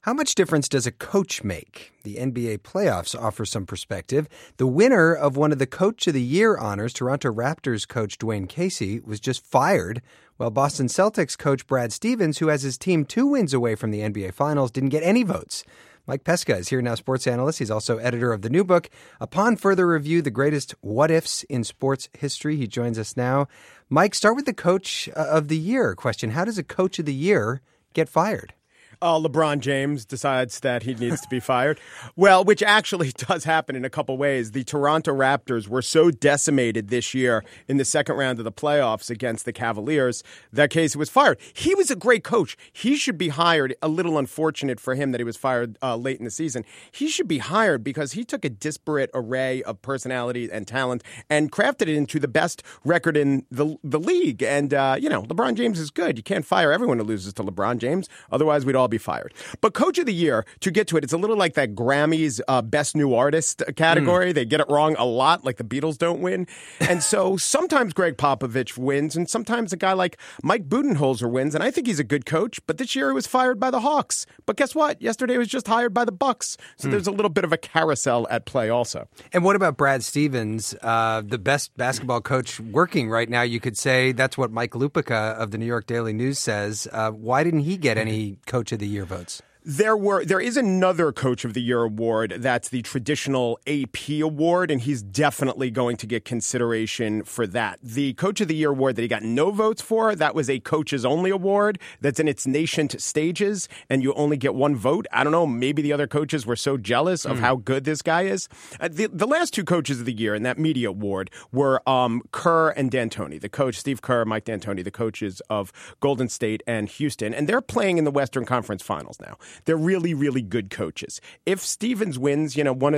How much difference does a coach make? The NBA playoffs offer some perspective. The winner of one of the Coach of the Year honors, Toronto Raptors coach Dwayne Casey, was just fired, while Boston Celtics coach Brad Stevens, who has his team 2 wins away from the NBA Finals, didn't get any votes. Mike Pesca is here now, sports analyst. He's also editor of the new book, Upon Further Review, The Greatest What-Ifs in Sports History. He joins us now. Mike, start with the Coach of the Year question. How does a Coach of the Year get fired? LeBron James decides that he needs to be fired. Well, which actually does happen in a couple ways. The Toronto Raptors were so decimated this year in the second round of the playoffs against the Cavaliers that Casey was fired. He was a great coach. He should be hired. A little unfortunate for him that he was fired late in the season. He should be hired because he took a disparate array of personality and talent and crafted it into the best record in the league. And, LeBron James is good. You can't fire everyone who loses to LeBron James. Otherwise, we'd all be fired. But Coach of the Year, to get to it, it's a little like that Grammys Best New Artist category. They get it wrong a lot, like the Beatles don't win. And so sometimes Greg Popovich wins, and sometimes a guy like Mike Budenholzer wins, and I think he's a good coach, but this year he was fired by the Hawks. But guess what? Yesterday he was just hired by the Bucks. So there's a little bit of a carousel at play also. And what about Brad Stevens, the best basketball coach working right now? You could say that's what Mike Lupica of the New York Daily News says. Why didn't he get any Coach of the Year votes? There is another Coach of the Year award that's the traditional AP award, and he's definitely going to get consideration for that. The Coach of the Year award that he got no votes for, that was a coaches only award that's in its nascent stages, and you only get 1 vote. I don't know, maybe the other coaches were so jealous of how good this guy is. The last 2 Coaches of the Year in that media award were Kerr and D'Antoni, the coach, Steve Kerr, Mike D'Antoni, the coaches of Golden State and Houston, and they're playing in the Western Conference Finals now. They're really, really good coaches. If Stevens wins,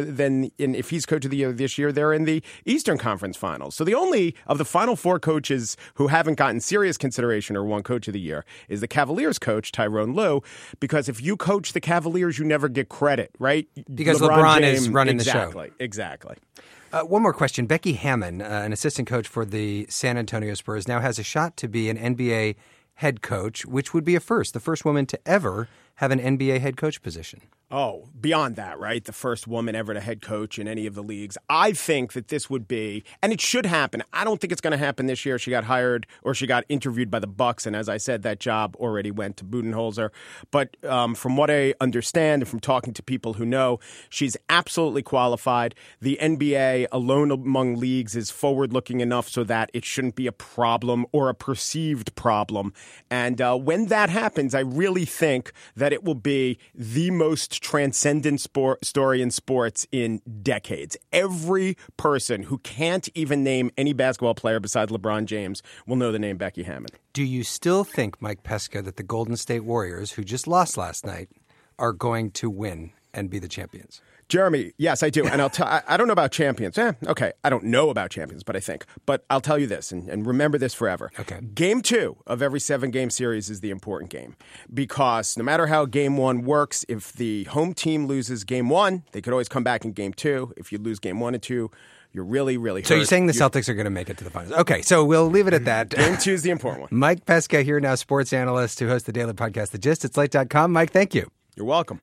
if he's Coach of the Year this year, they're in the Eastern Conference Finals. So the only of the final 4 coaches who haven't gotten serious consideration or won Coach of the Year is the Cavaliers coach, Tyronn Lue, because if you coach the Cavaliers, you never get credit, right? Because LeBron is running the show. Exactly. One more question. Becky Hammon, an assistant coach for the San Antonio Spurs, now has a shot to be an NBA head coach, which would be a first, the first woman to ever have an NBA head coach position. Oh, beyond that, right? The first woman ever to head coach in any of the leagues. I think that this would be, and it should happen. I don't think it's going to happen this year. She got hired or she got interviewed by the Bucks, and as I said, that job already went to Budenholzer. But from what I understand and from talking to people who know, she's absolutely qualified. The NBA, alone among leagues, is forward-looking enough so that it shouldn't be a problem or a perceived problem. And when that happens, I really think that it will be the most transcendent story in sports in decades. Every person who can't even name any basketball player besides LeBron James will know the name Becky Hammon. Do you still think, Mike Pesca, that the Golden State Warriors, who just lost last night, are going to win and be the champions? Jeremy, yes, I do. And I don't know about champions. Okay. I don't know about champions, but I think. But I'll tell you this, and remember this forever. Okay. Game 2 of every 7-game series is the important game. Because no matter how Game 1 works, if the home team loses Game 1, they could always come back in Game 2. If you lose Game 1 and 2, you're really, really hurt. So you're saying the Celtics are going to make it to the finals. Okay, so we'll leave it at that. Game 2 is the important one. Mike Pesca here now, sports analyst who hosts the daily podcast, The Gist at Slate.com. Mike, thank you. You're welcome.